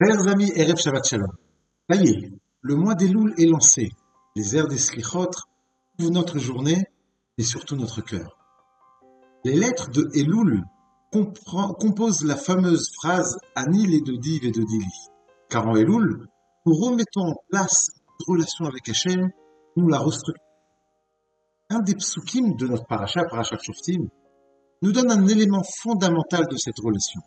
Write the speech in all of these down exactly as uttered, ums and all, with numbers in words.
Chers amis, Erev Shabbat Shalom. Ça y est, le mois d'Elul est lancé. Les airs des Slichot couvrent notre journée et surtout notre cœur. Les lettres de Elul comprend- composent la fameuse phrase Ani les de Div et de Dili. Car en Elul, nous remettons en place notre relation avec Hachem, nous la restructurons. Un des psukim de notre paracha, Parashat Shoftim, nous donne un élément fondamental de cette relation.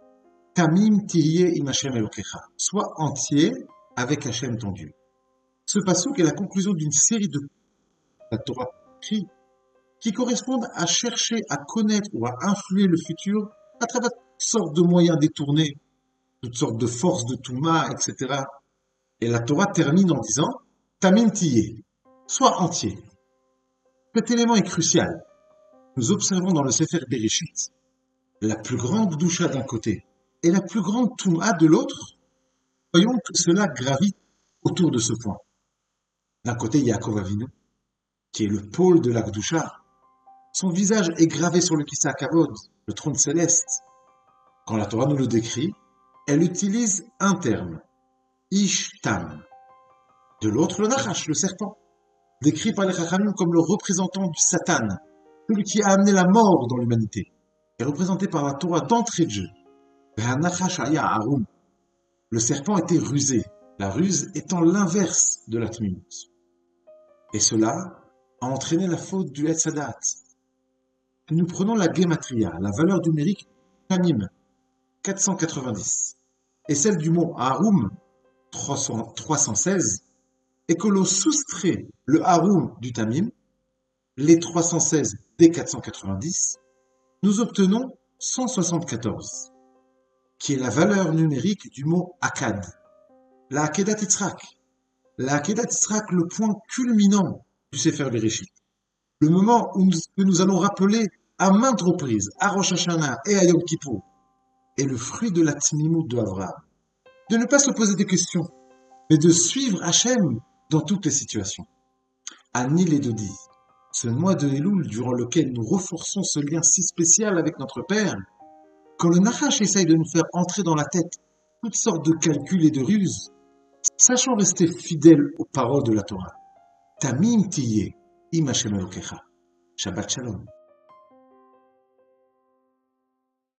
Tamim tihye im Hashem Elokecha. Sois entier avec Hachem ton Dieu. Ce passouk est la conclusion d'une série de la Torah écrits qui correspondent à chercher à connaître ou à influer le futur à travers toutes sortes de moyens détournés, toutes sortes de forces de Touma, et cetera. Et la Torah termine en disant Tamim tihye. Sois entier. Cet élément est crucial. Nous observons dans le Sefer Bereshit la plus grande doucha d'un côté et la plus grande Touma de l'autre. Voyons que cela gravite autour de ce point. D'un côté, Yaakov Avinu, qui est le pôle de la Gdusha. Son visage est gravé sur le Kissa Kavod, le trône céleste. Quand la Torah nous le décrit, elle utilise un terme, Ish Tam. De l'autre, le Nachash, le serpent, décrit par les Chachamim comme le représentant du Satan, celui qui a amené la mort dans l'humanité, est représenté par la Torah d'entrée de jeu. Nachash Aya Harum. Le serpent était rusé, la ruse étant l'inverse de la Tmimut. Et cela a entraîné la faute du Etzadat. Nous prenons la Gematria, la valeur numérique Tamim, quatre cent quatre-vingt-dix, et celle du mot Harum, trois cent seize, et que l'on soustrait le Harum du Tamim, les trois cent seize des quatre cent quatre-vingt-dix, nous obtenons cent soixante-quatorze, qui est la valeur numérique du mot Akkad, la Akedat Yitzhak. La Akedat Yitzhak, le point culminant du Sefer Bereshit. Le moment où nous, que nous allons rappeler à maintes reprises, à Rosh Hashanah et à Yom Kippour, est le fruit de la Tmimut de Avraham. De ne pas se poser des questions, mais de suivre Hachem dans toutes les situations. Ani les Dodi, ce mois de Elul durant lequel nous renforçons ce lien si spécial avec notre Père, quand le Nachash essaye de nous faire entrer dans la tête toutes sortes de calculs et de ruses, sachant rester fidèles aux paroles de la Torah. Tamim tiyeh im Hashem Elokecha. Shabbat Shalom.